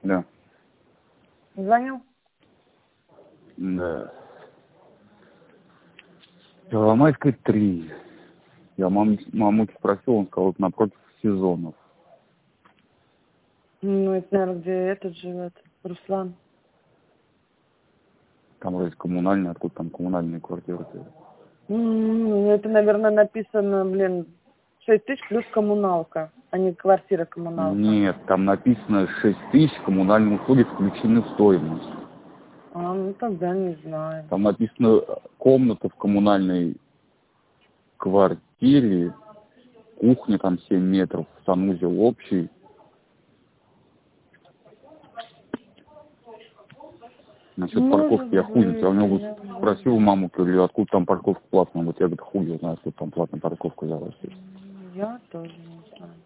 Да. Звонил? Да. Первомайская 3. Я маму спросил, он сказал, напротив Сезонов. Ну, это, наверное, где этот живет, Руслан. Там вроде коммунальные, откуда там коммунальные квартиры. Это, наверное, написано, 6 тысяч плюс коммуналка, а не квартира-коммуналка. Нет, там написано 6 тысяч, коммунальные услуги включены в стоимость. Ну тогда не знаю. Там написано комната в коммунальной квартире, кухня там 7 метров, санузел общий. Насчет парковки я хуй, я у него спросил маму, говорю, откуда там парковка платная. Вот я говорю, хуй знаю, откуда там платная парковка взялась. Я тоже не знаю.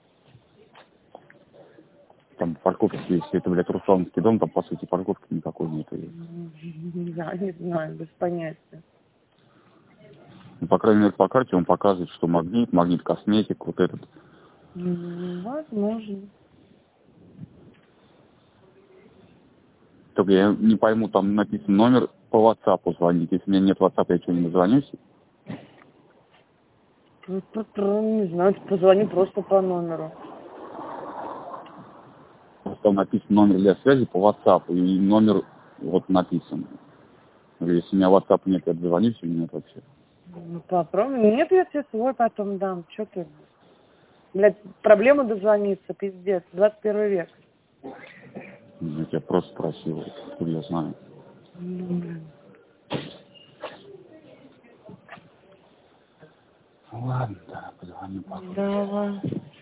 Там парковки есть, это, блядь, Руслановский дом, там, по сути, парковки никакой нет. Я не знаю, без понятия. Ну, по крайней мере, по карте он показывает, что магнит косметик, вот этот. Возможно. Только я не пойму, там написан номер по WhatsApp звонить. Если у меня нет WhatsApp, я что, не дозвонюсь? Не знаю, позвони просто по номеру. Там написан номер для связи по WhatsApp, и номер вот написан. Если у меня WhatsApp нет, я дозвонюсь или нет вообще? Попробуй. Нет, я тебе свой потом дам. Че ты? Блядь, проблема дозвониться, пиздец. 21 век. Я тебя просто спросил, откуда я знаю. Ладно, да, позвоню пока. Давай.